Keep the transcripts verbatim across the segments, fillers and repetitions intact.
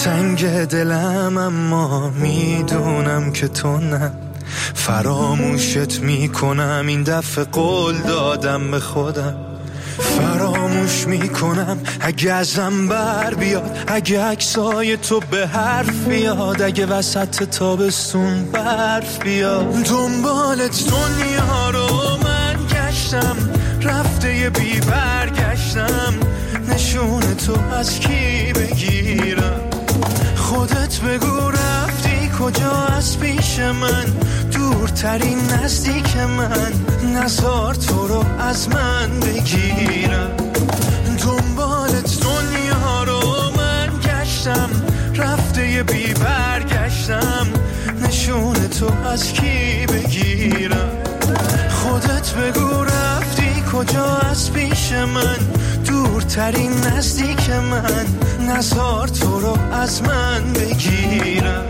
تنگ دلم اما میدونم که تو نه. فراموشت میکنم این دفعه، قول دادم به خودم فراموش میکنم. اگه ازم بر بیاد، اگه عکسای تو به حرف بیاد، اگه وسط تابستون برف بیاد. دنبالت دنیا رو من گشتم، رفته یه بی برگشتم. نشون تو از کی بگیرم؟ خودت بگو رفتی کجا از پیش من؟ دورترین نزدیک من، نزار تو رو از من بگیرم. دنبالت دنیا رو من گشتم، رفته یه بی برگشتم. نشون تو از کی بگیرم؟ خودت بگو رفتی کجا از پیش من؟ دورترین نزدیک من، نزار تو رو از من بگیرم.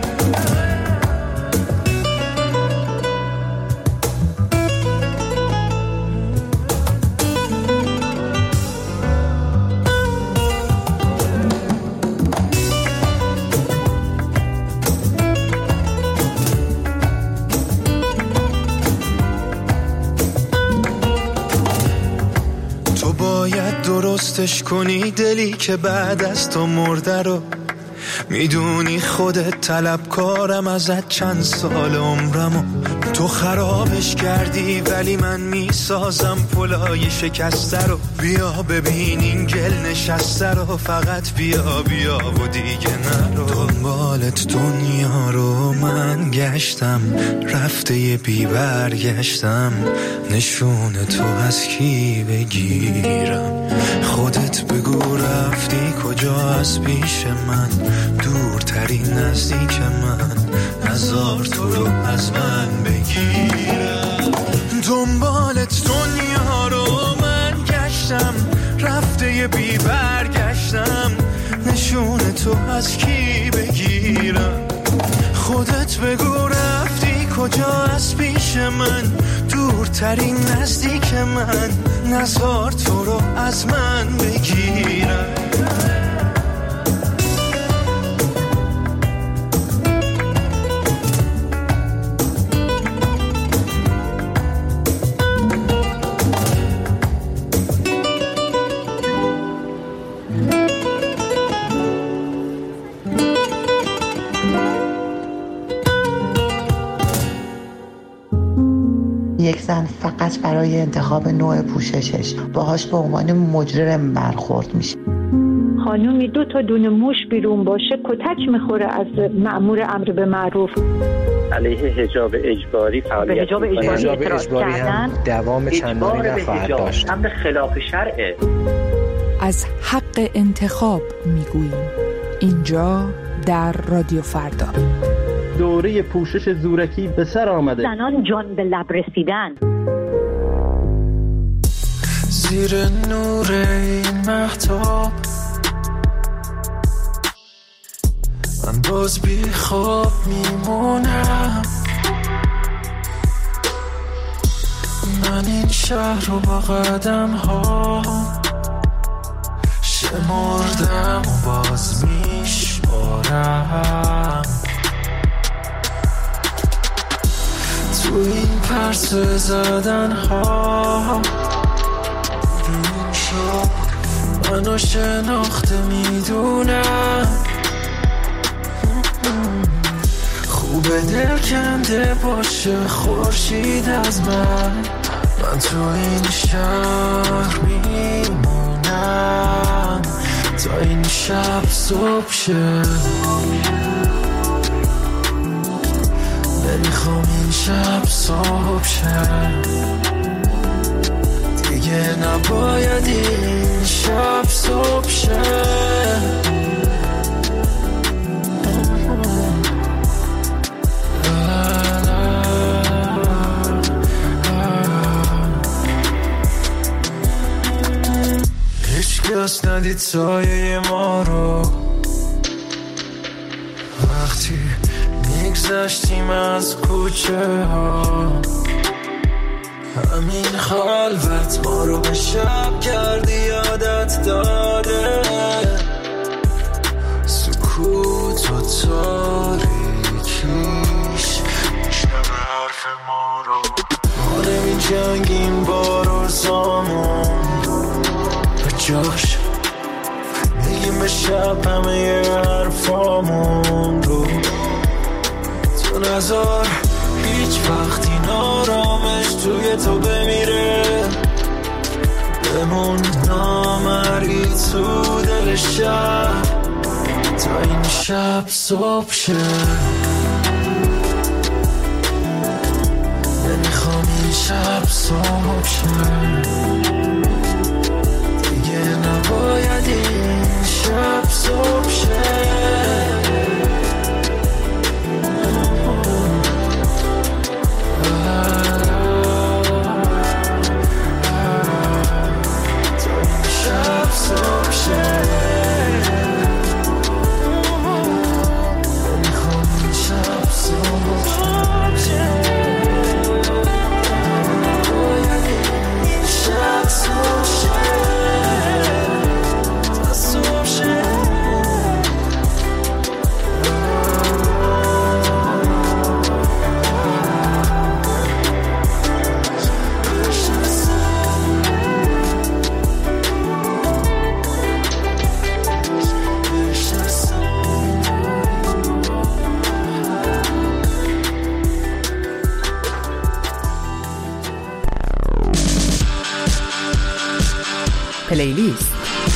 درستش کنی دلی که بعد از تو مرده رو. میدونی خودت طلبکارم ازت چند سال عمرمو. تو خرابش کردی ولی من میسازم پلای شکسته رو. بیا ببین این گل نشسته رو، فقط بیا بیا و دیگه نرو. دنبالت دنیا رو من گشتم، رفته یه بی برگشتم. نشون تو از کی بگیرم؟ خودت بگو رفتی کجا از پیش من؟ دورترین نزدیک من، نزار تو رو از من بگیرم. دنبالت دنیا رو من گشتم، رفته یه بی برگشتم. نشون تو از کی بگیرم؟ خودت بگو رفتی کجا از پیش من؟ دورترین نزدیک من، نزار تو رو از من بگیرم. یک زن فقط برای انتخاب نوع پوششش باهاش به عنوان مجرم برخورد میشه. خانومی دو تا دونه موش بیرون باشه کتک میخوره از مأمور امر به معروف. علیه حجاب اجباری فعالیت حجاب اجباری, حجاب اجباری هم دوام چندانی نخواهد داشت. امر خلاف شرعه. از حق انتخاب میگوییم اینجا در رادیو فردا. دوره پوشش زورکی به سر آمده. زنان جان به لب رسیدن. زیر نور این مهتاب من باز بی خواب میمونم. من این شهر رو با قدم ها شمردم و باز میشمارم. تو این پرسه زدن ها منو شناخته میدونم. خوبه دل کنده باشه خورشید از من. من تو این شهر میمونم تا این شب صبح شه. نمیخوام این شب صبح شه. دیگه نباید این شب صبح شه. هیچ کس ندید سایه ما رو وقتی میگذشتیم از کوچه ها. همین خلوت ما رو به شب کردی یادت داده. سکوت با تاریکیش شب حرف ما رو ما نمی جنگیم با روزامون به جاش میگیم به شب همه حرفامون رو تو نظر هیچ وقتی نارامش توی تو بمیره بمون نامری تو دل شب تا این شب صبح شه نمیخوام این شب صبح شه دیگه نباید این شب صبح شه پلیلیست.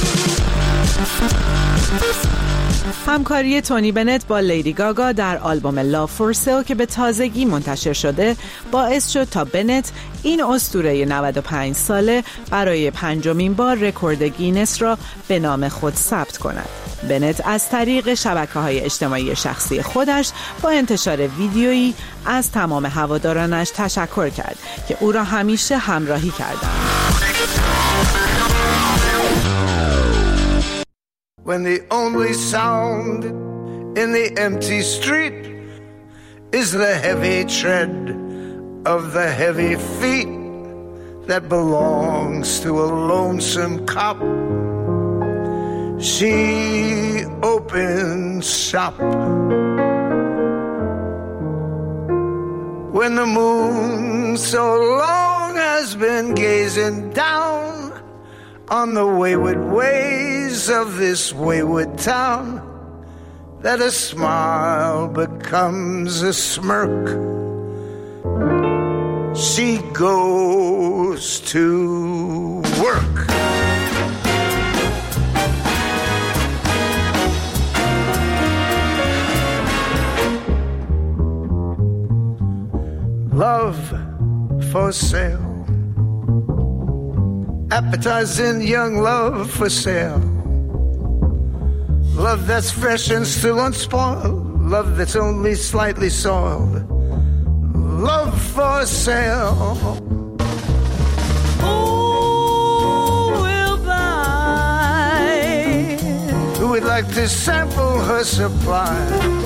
همکاری تونی بنت با لیدی گاگا در آلبوم لاو فور سیل که به تازگی منتشر شده باعث شد تا بنت این اسطوره نود و پنج ساله برای پنجمین بار رکورد گینس را به نام خود ثبت کند. بنت از طریق شبکه‌های اجتماعی شخصی خودش با انتشار ویدیویی از تمام هوادارانش تشکر کرد که او را همیشه همراهی کردند. When the only sound in the empty street is the heavy tread of the heavy feet that belongs to a lonesome cop, she opens shop. When the moon so long has been gazing down on the wayward ways of this wayward town, that a smile becomes a smirk, she goes to work. Love for sale, appetizing young love for sale. Love that's fresh and still unspoiled, love that's only slightly soiled. Love for sale. Who will buy? Who would like to sample her supply?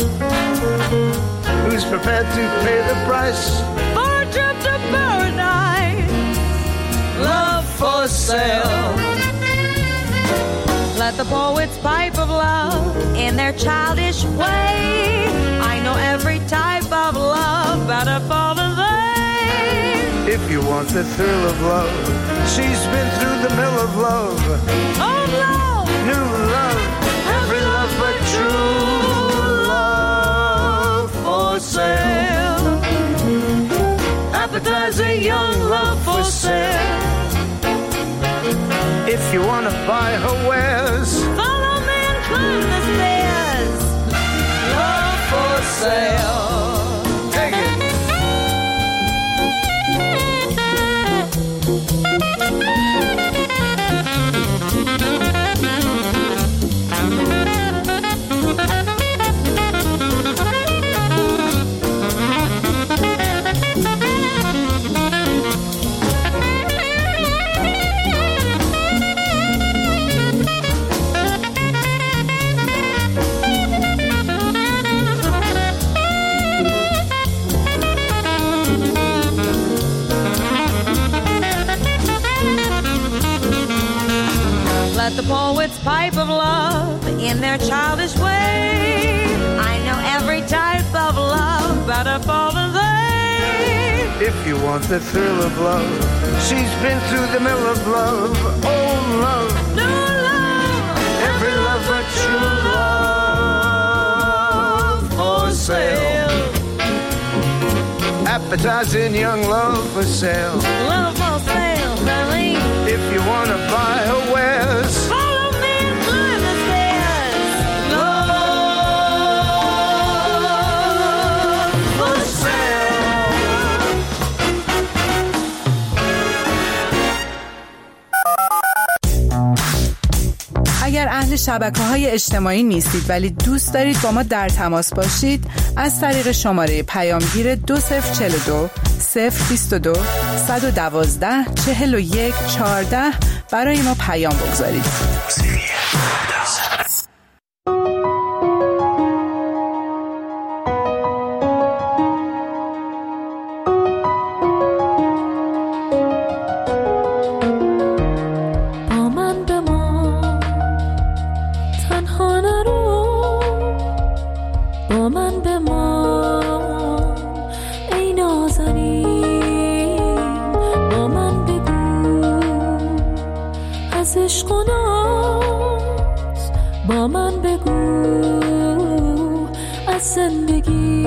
Who's prepared to pay the price for a trip to paradise? Love for sale. Let the poets pipe of love in their childish way. I know every type of love better for the day. If you want the thrill of love, she's been through the mill of love. Oh, love, new love, every love but true love for sale. Appetizing young love for sale. If you want to buy her wares, follow me and climb the stairs. Love for sale. Take it. Oh, it's pipe of love in their childish way. I know every type of love, better fall than they. If you want the thrill of love, she's been through the mill of love. Old love, New love, every love but true love for sale. Appetizing young love for sale. Love for sale, honey. If you want to buy her wares, Follow me and climb the stairs. love for sale. اگر اهل شبکه‌های اجتماعی نیستید ولی دوست دارید با ما در تماس باشید، از طریق شماره پیامگیر دو صفر چهل و دو صفر بیست و دو صد و دوازده چهل و یک چهارده برای ما پیام بگذارید. با من بگو از زندگی،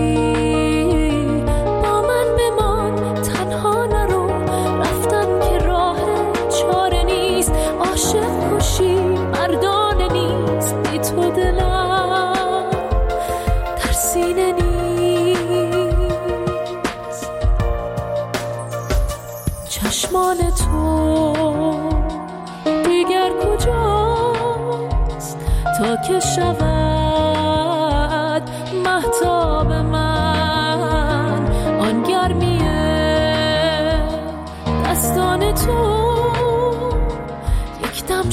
با من بمان تنها نرو، رفتن که راه چاره نیست، عاشق کشی مردانه نیست، بی تو دلم در سینه نیست. چشمان تو دیگر کجاست تا که شود مهتاب من، آن گرمیه دستان تو یک دم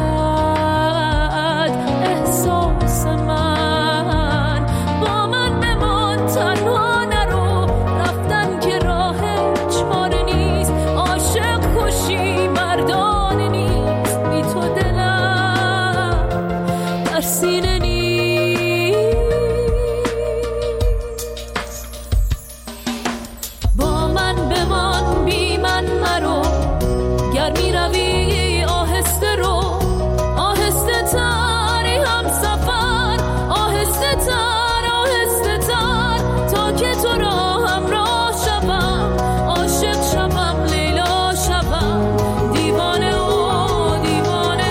شود احساس من. با من بمان تنها نرو، رفتن که راه چاره نیست، عاشق کشی مردانه نیست، بی تو دلم در سینه نیست. با من بمان بی من مرو، گر می روی آهسته رو، آهسته تری هم سفر، آهسته تر آهسته تر، تا که تو را همراه شوم، عاشق شوم لیلا شوم، دیوانه و دیوانه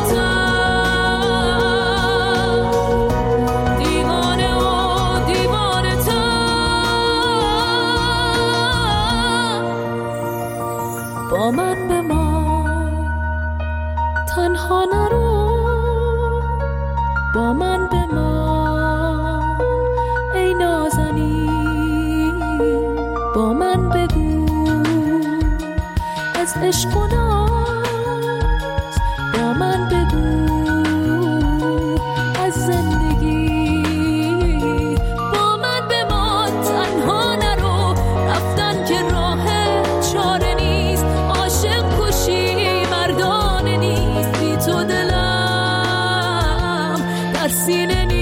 تر، دیوانه و دیوانه تر. با من بمان تنها نرو، با من بمان ای نازنین، با من بگو از عشق و ناز، با من بگو از زندگی، با من بمان تنها نرو، رفتن که راه چاره نیست، عاشق کشی مردانه نیست، بی تو دلم در سینه نیست.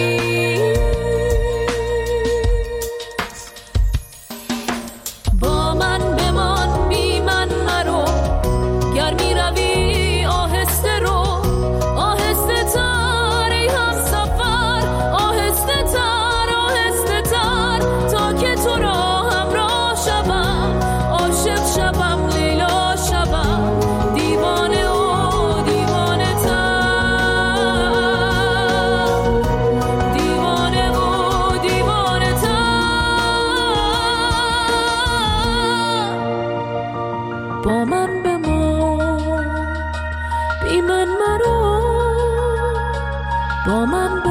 با من بمان بی من مرو، گر می روی آهسته رو، آهسته تر ای هم سفر، آهسته تر آهسته تر، تا که تو را همراه شوم، عاشق شوم لیلا شوم، دیوانه و دیوانه تر، دیوانه و دیوانه تر. با من بمان بی من مرو، با من